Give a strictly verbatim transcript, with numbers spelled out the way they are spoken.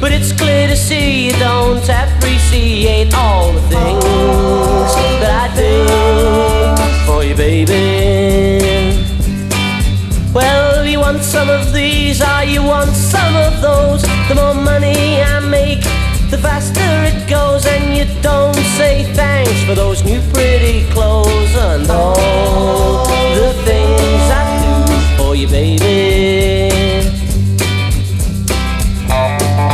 but it's clear to see you don't appreciate all the things that I do for you, baby. Well, you want some of these, or you want some of those. The more money I make, the faster it goes, and you don't say thanks for those new pretty clothes and all